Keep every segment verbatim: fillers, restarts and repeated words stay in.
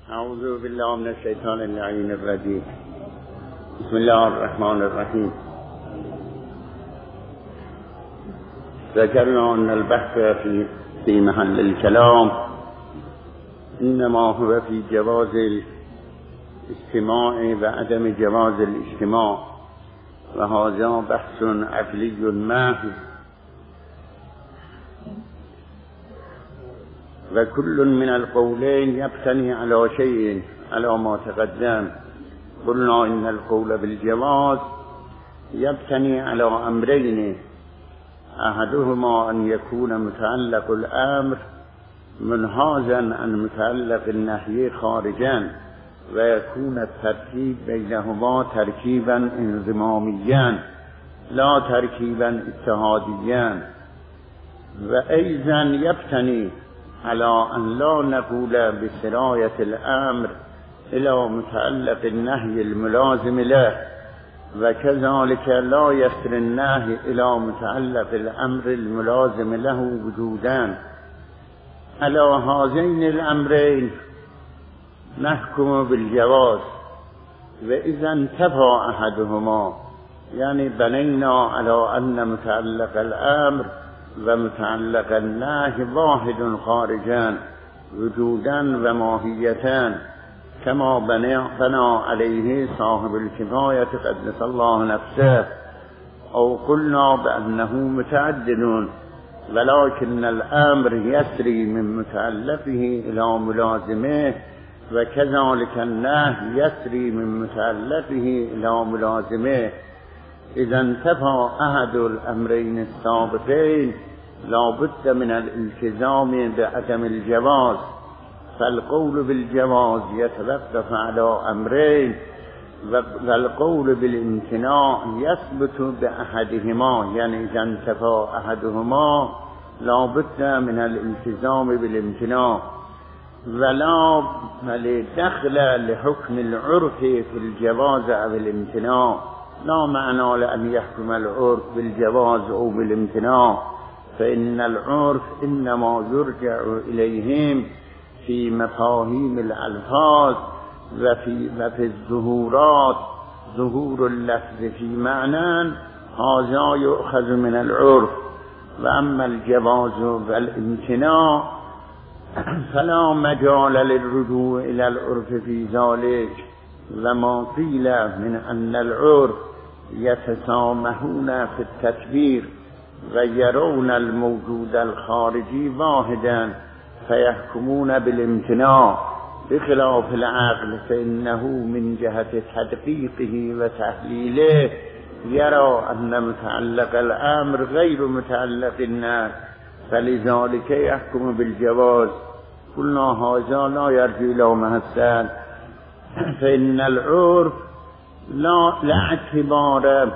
اعوذ بالله من الشیطان اللعین الرجیم. بسم الله الرحمن الرحیم. ذكرنا ان البحث في في محل الكلام انما هو في جواز الاجتماع وعدم جواز الاجتماع، وهذا بحث عقلی محض، وكل من القولين يبتني على شيء على ما تقدم. قلنا إن القول بالجواز يبتني على أمرين، أحدهما أن يكون متعلق الأمر منهازا عن متعلق النهي خارجا، ويكون التركيب بينهما تركيبا انضماميا لا تركيبا اتحاديا. وأيضا يبتني على أن لا نقول بسراية الأمر إلى متعلق النهي الملازم له، وكذلك لا يسر النهي إلى متعلق الأمر الملازم له وجودا. على هذين الأمرين نحكم بالجواز، وإذا انتفى أحدهما يعني بنينا على أن متعلق الأمر ومتعلق النهي واحد خارجا وجودا وماهية، كما بنى عليه صاحب الكفاية قدس الله نفسه، أو قلنا بأنه متعدد، ولكن الأمر يسري من متعلقه إلى ملازمه، وكذلك النهي يسري من متعلقه إلى ملازمه. إذا انتفى أحد الأمرين السابقين لا بد من الالتزام بعدم الجواز، فالقول بالجواز يتوقف على أمرين، والقول بالامتناع يثبت بأحدهما، يعني إذا انتفى أحدهما لا بد من الالتزام بالامتناع، ولا دخل لحكم العرف في الجواز أو الامتناع، لا معنى لأن يحكم العرف بالجواز أو بالامتناع، فإن العرف إنما يرجع إليهم في مفاهيم الألفاظ وفي, وفي الظهورات، ظهور اللفظ في معنى هذا يؤخذ من العرف، وأما الجواز والامتناع فلا مجال للرجوع إلى العرف في ذلك. وما قيل من أن العرف يتسامحون في التكبير ويرون الموجود الخارجي واحدا فيحكمون بالامتناع، بخلاف العقل فإنه من جهة تدقيقه وتحليله يرى أن متعلق الأمر غير متعلق النهي، فلذلك يحكم بالجواز. قلنا هذا لا يرجع إلى محسن، فإن العرف لا, لا اعتبار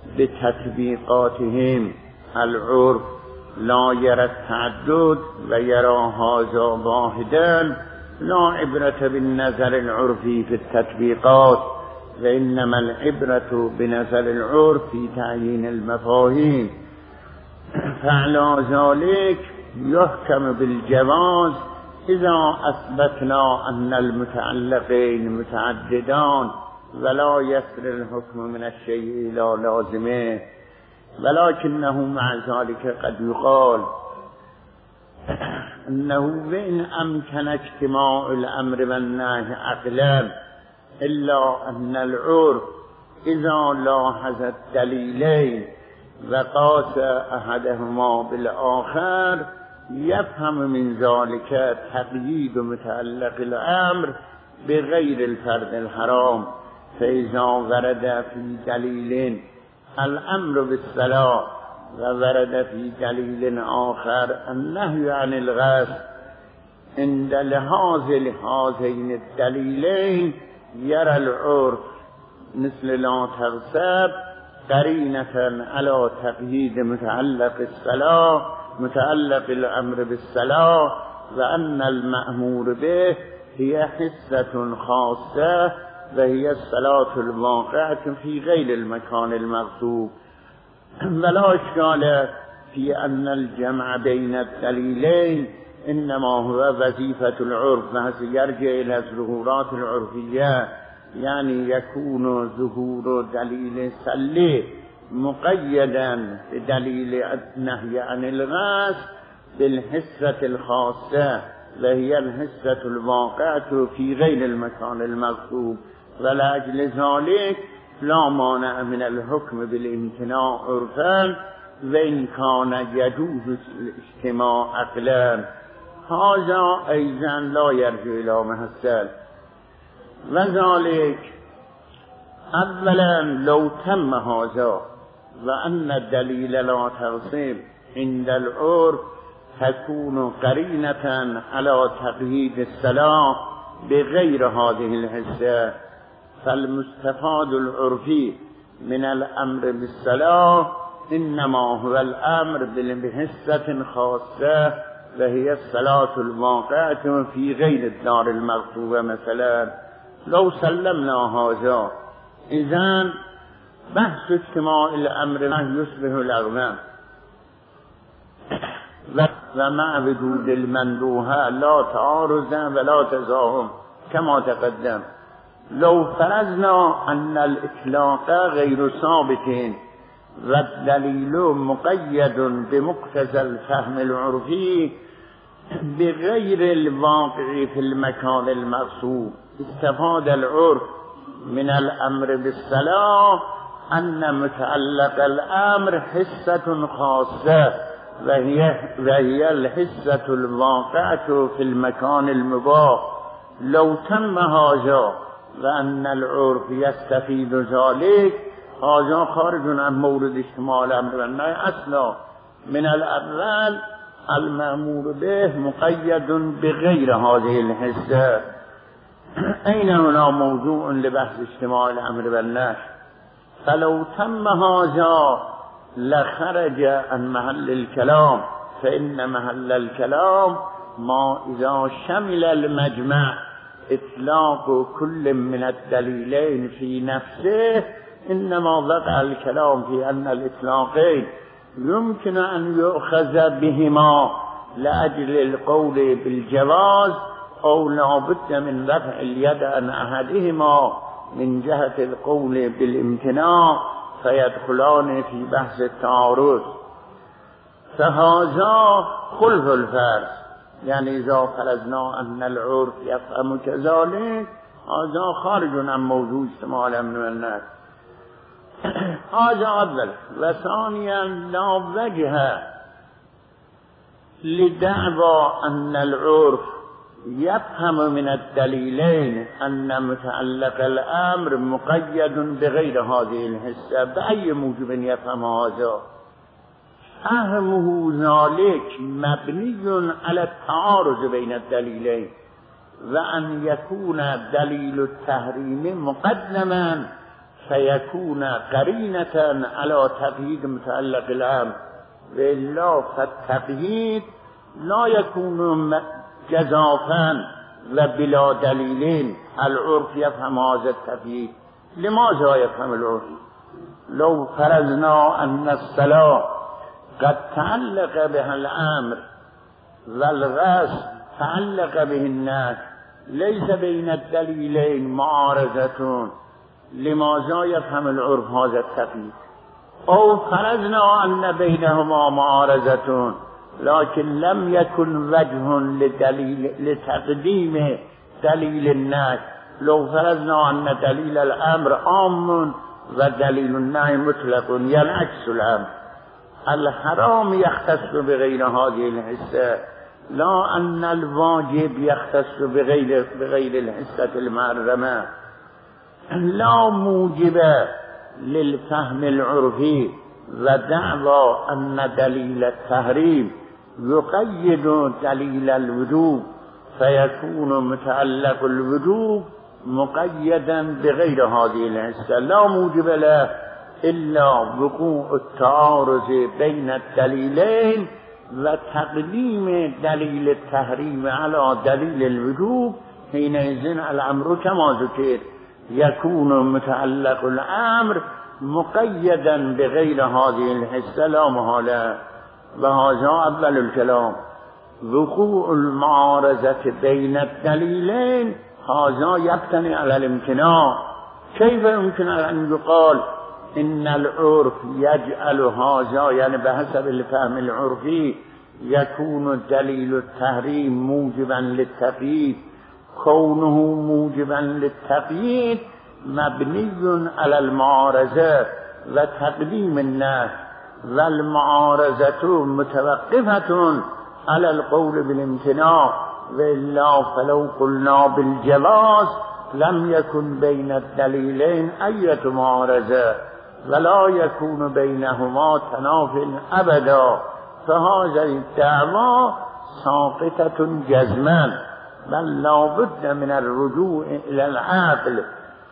بتطبيقاتهم، العرف لا يرى التعدد ويرى هذا واحدا، لا عبرة بالنظر العرفي في التطبيقات، وإنما العبرة بنظر العرف في تعيين المفاهيم. فعلى ذلك يحكم بالجواز إذا أثبتنا أن المتعلقين متعددان ولا يسر الحكم من الشيء إلى لازمه، ولكنه مع ذلك قد يقال أنه وإن أمكن اجتماع الأمر والنهي عقلا، إلا أن العرف إذا لاحظ الدليلين وقاس أحدهما بالآخر يفهم من ذلك تقييد متعلق الأمر بغير الفرد الحرام. فإذا ورد في دليل الأمر بالصلاة وورد في دليل آخر النهي عن الغسل، عند لحاظ هذين الدليلين يرى العرف مثل لا تغسل قرينة على تقييد متعلق الصلاة متعلق الأمر بالصلاة، وأن المأمور به هي حصة خاصة وهي الصلاة الواقعة في غير المكان المغصوب. ولا إشكال في أن الجمع بين الدليلين انما هو وظیفة العرف و یرجع الى الظهورات العرفیه، یعنی یکون ظهور دلیل سله مقیدا بدلیل نهی عن الغصب بالحسة الخاصة وهي الحسة الواقعة في غير المكان المغصوب، ولأجل ذلك لا مانع من الحكم بالامتناع عرفا وإن كان يجوز الاجتماع عقلا. هذا أيضا لا يرجع إلى محصل، وذلك اولا لو تم هذا وأن الدليل لا تغصب عند العرف تكون قرينة على تقييد الصلاة بغير هذه الحسة، فالمستفاد العرفي من الأمر بالصلاة إنما هو الأمر بحسة خاصة وهي الصلاة الواقعة في غير الدار المغصوبة. مثلا لو سلمنا هذا إذن بحث اجتماع الأمر يصبح لغوا، ومع وجود المندوحة لا تعارض ولا تزاحم كما تقدم. لو فرضنا أن الإطلاق غير ثابت والدليل مقيد بمقتضى الفهم العرفي بغير الواقع في المكان المغصوب، استفاد العرف من الأمر بالصلاة أن متعلق الأمر حسة خاصة وهي, وهي الحسة الواقعة في المكان المباح. لو تم هذا وأن العرف يستفيد ذلك هذا خارج عن مورد اجتماع الأمر والنهي أصلا. من الأول المأمور به مقيد بغير هذه الحسة. أين هنا موضوع لبحث اجتماع الأمر والنهي؟ فلو تم هذا لخرج عن محل الكلام، فإن محل الكلام ما إذا شمل المجمع إطلاق كل من الدليلين في نفسه، إنما وقع الكلام في أن الإطلاقين يمكن أن يؤخذ بهما لأجل القول بالجواز أو لا بد من رفع اليد عن أحدهما من جهة القول بالامتناع فيدخلان في بحث التعارض. فهذا خلف الفرض، يعني إذا فرضنا أن العرف يفهم كذلك هذا خارج عن موضوع اجتماع الأمر والنهي. هذا أول. وثانيا لا وجه لدعوى أن العرف يفهم من الدليلين أن متعلق الأمر مقيد بغير هذه الحسة. بأي موجب يفهم هذا؟ فهمه ذلك مبني على التعارض بين الدليلين، وأن يكون دليل التحريم مقدما فيكون قرينة على تقييد متعلق الأمر، وإلا فالتقييد لا يكون جزافا وبلا دليلين. العرف يفهم هذا التقييد. لماذا يفهم العرف؟ لو فرضنا أن الصلاة قد تعلق بها الأمر والغصب تعلق به النهي، ليس بين الدليلين معارضة، لماذا يفهم العرف هذا التقييد؟ أو فرضنا أن بينهما معارضة لكن لم يكن وجه لدليل لتقديم دليل النهي. لو فرضنا أن دليل الأمر عام ودليل النهي مطلق، ينعكس الأمر. الحرام يختص بغير هذه الحسة، لا أن الواجب يختص بغير بغير الحسة المحرمة. لا موجب للفهم العرفي ودعوى أن دليل التحريم يقيد دليل الوجوب فيكون متعلق الوجوب مقيدا بغير هذه الحسة. لا موجب له إلا وقوع التعارض بين الدليلين وتقديم دليل التحريم على دليل الوجوب. حينئذ الأمر كما ذكر يكون متعلق الأمر مقيدا بغير هذه الحسة لا محالة. وهذا أول الكلام. وقوع المعارضة بين الدليلين هذا يبتني على الامتناع. كيف يمكن أن يقال إن العرف يجعل هذا، يعني بحسب الفهم العرفي يكون دليل التحريم موجبا للتقييد، كونه موجبا للتقييد مبني على المعارضة وتقديم النهي، والمعارضة متوقفة على القول بالامتناع، وإلا فلو قلنا بالجواز لم يكن بين الدليلين أي معارضة ولا يكون بينهما تنافي أبدا، فهذه الدعوة ساقطة جزما، بل لا بد من الرجوع إلى العقل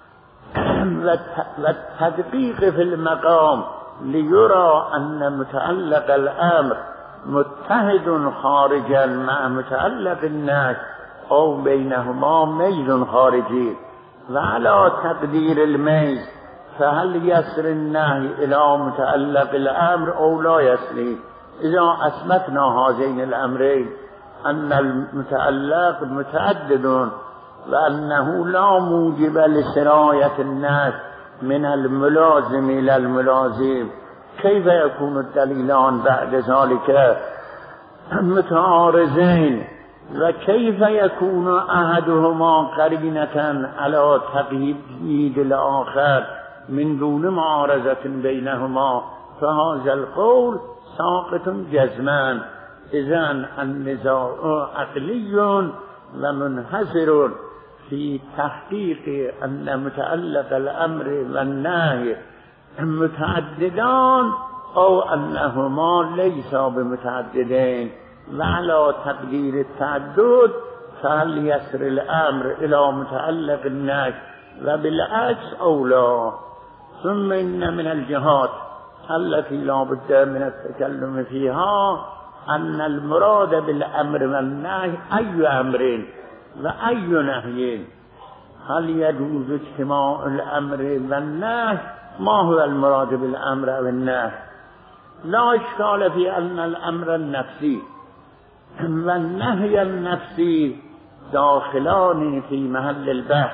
والتدقيق في المقام ليرى أن متعلق الأمر متحد خارجا مع متعلق النهي أو بينهما ميل خارجي. وعلى تقدير الميل فهل يسر النهي إلى متعلق الأمر أو لا يسري؟ إذا أثبتنا هذين الأمرين أن المتعلق متعدد وأنه لا موجب لسراية النهي من الملازم إلى الملازم، كيف يكون الدليلان بعد ذلك متعارضين؟ وكيف يكون أحدهما قرينة على تقييد الآخر من دون معارضة بينهما؟ فهذا القول ساقط جزما. إذن النزاع عقلي ومنحصر في تحقيق أن متعلق الأمر والنهي متعددان أو أنهما ليسا بمتعددين. وعلى تقدير التعدد فهل يسر الأمر إلى متعلق النهي وبالعكس أو لا؟ ثم إن من الجهات التي لا بد من التكلم فيها أن المراد بالأمر والنهي أي أمرين وأي نهيين. هل يجوز اجتماع الأمر والنهي؟ ما هو المراد بالأمر والنهي؟ لا إشكال في أن الأمر النفسي والنهي النفسي داخلان في محل البحث،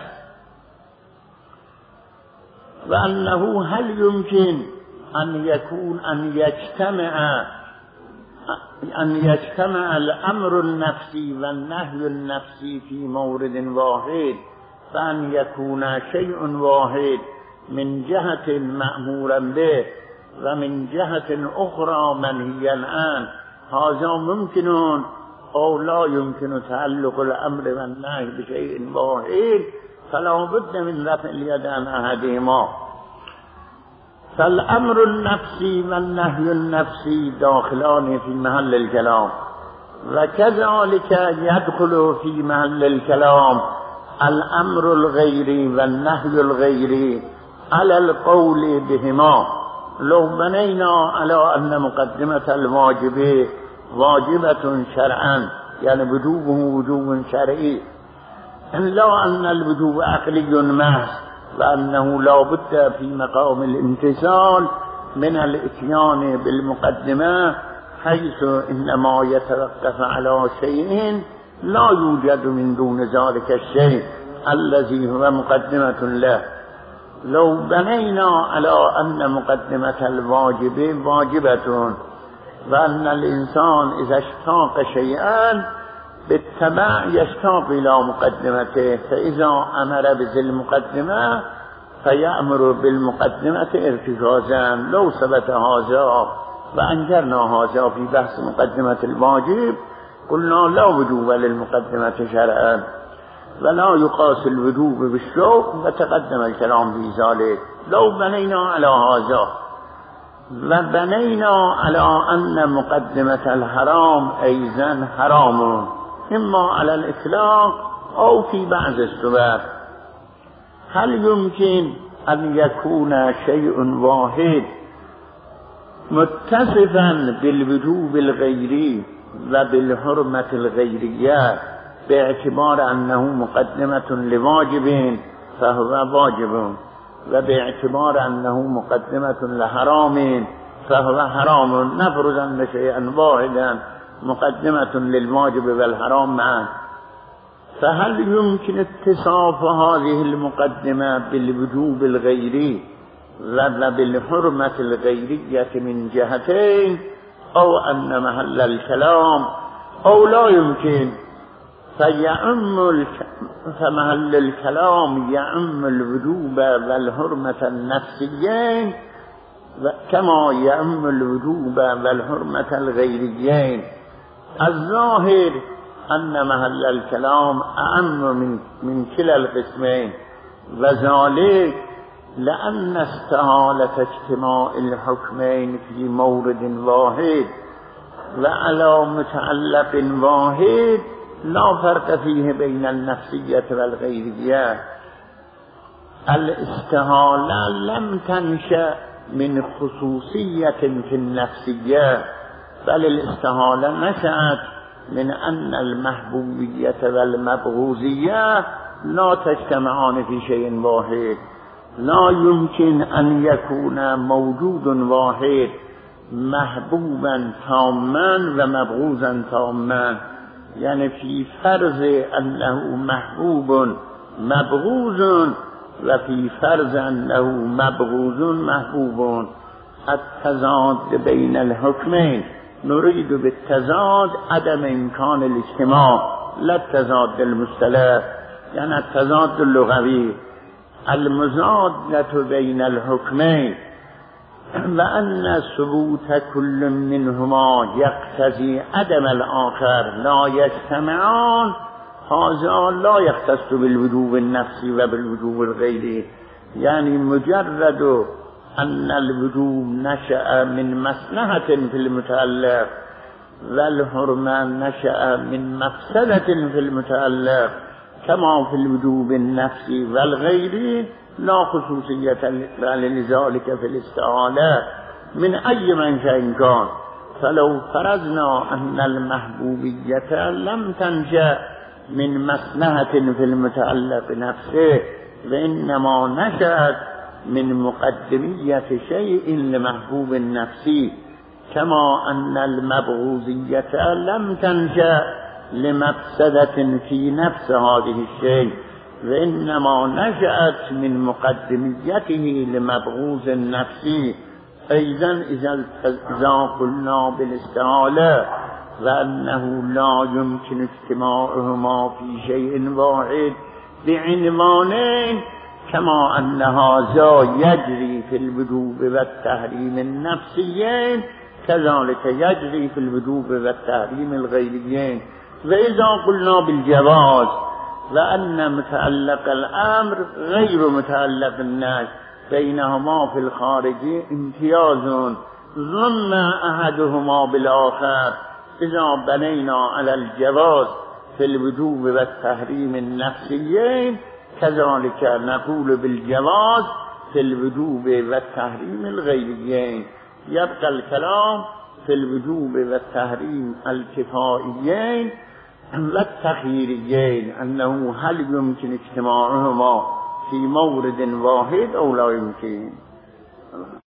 وأنه هل يمكن أن يكون أن يجتمع أن يجتمع الأمر النفسي والنهي النفسي في مورد واحد، فأن يكون شيء واحد من جهة مأمورا به ومن جهة أخرى منهيا عنه، هذا ممكن أو لا يمكن تعلق الأمر والنهي بشيء واحد، فلا بد من رفع اليد عن أحدهما. فالأمر النفسي والنهي النفسي داخلان في محل الكلام، وكذلك يدخل في محل الكلام الأمر الغيري والنهي الغيري على القول بهما. لو بنينا على أن مقدمة الواجب واجبة شرعا، يعني وجوبه وجوب شرعي، لا أن الوجوب عقلي محض، وأنه لا بد في مقام الامتثال من الاتيان بالمقدمة، حيث إنما يتوقف على شيء لا يوجد من دون ذلك الشيء الذي هو مقدمة له. لو بنينا على أن مقدمة الواجب واجبة، وأن الإنسان إذا اشتاق شيئا بالتبع يشتاق إلى مقدمته، فإذا أمر بذي المقدمة فيأمر بالمقدمة ارتكازا. لو ثبت هذا وأنكرنا هذا في بحث مقدمة الواجب قلنا لا وجوب للمقدمة شرعا، ولا يقاس الوجوب بالشوق، وتقدم الكلام في ذلك. لو بنينا على هذا وبنينا على أن مقدمة الحرام أيضا حرام، إما على الإطلاق أو في بعض السبب، هل يمكن أن يكون شيء واحد متصفا بالوجوب الغيري وبالحرمة الغيرية باعتبار أنه مقدمة لواجب فهو واجب، وباعتبار أنه مقدمة لحرام فهو حرام؟ نفرض أن شيئا واحدا مقدمة للواجب والحرام معا، فهل يمكن اتصاف هذه المقدمة بالوجوب الغيري وبالحرمة الغيرية من جهتين، أو أن محل الكلام أو لا يمكن؟ فيعم الك... فمحل الكلام يعم الوجوب والحرمة النفسيين كما يعم الوجوب والحرمة الغيريين. الظاهر أن محل الكلام أعم من, من كلا القسمين، وذلك لأن استحالة اجتماع الحكمين في مورد واحد وعلى متعلق واحد لا فرق فيه بين النفسية والغيرية. الاستحالة لم تنشأ من خصوصية في النفسية، بل الاستحالة نشأت من أن المحبوبية والمبغوزية لا تجتمعان في شيء واحد. لا يمكن أن يكون موجود واحد محبوبا تاما ومبغوزا تاما، يعني في فرض أنه محبوب مبغوز وفي فرض أنه مبغوز محبوب. التضاد بين الحكمين نريد بالتضاد عدم إمكان الاجتماع، لا التضاد المصطلح، يعني التضاد اللغوي. المزادة بين الحكمين وأن ثبوت كل منهما يقتضي عدم الآخر لا يجتمعان، هذا لا يختص بالوجوب النفسي وبالوجوب الغيري. يعني مجرد أن الوجوب نشأ من مصلحة في المتعلق والحرمة نشأ من مفسدة في المتعلق كما في الوجوب النفسي والغيري، لا خصوصية لذلك في الاستعالة من أي منشأ كان. فلو فرضنا أن المحبوبية لم تنشأ من مصلحة في المتعلق نفسه وإنما نشأت من مقدمية شيء لمحبوب النفسي، كما أن المبغوزية لم تنشأ لمفسدة في نفس هذه الشيء وإنما نشأت من مقدميته لمبغوز النفسي. أيضا إذا قلنا بالاستعالة وأنه لا يمكن اجتماعهما في شيء واحد بعنوانين، كما أن هذا يجري في الوجوب والتحريم النفسيين كذلك يجري في الوجوب والتحريم الغيريين. وإذا قلنا بالجواز وأن متعلق الأمر غير متعلق النهي بينهما في الخارج امتياز ضم أحدهما بالآخر، إذا بنينا على الجواز في الوجوب والتحريم النفسيين كذلك نقول بالجواز في الوجوب والتحريم الغيريين. يبقى الكلام في الوجوب والتحريم الكفائيين والتخييريين، أنه هل يمكن اجتماعهما في مورد واحد أو لا يمكن.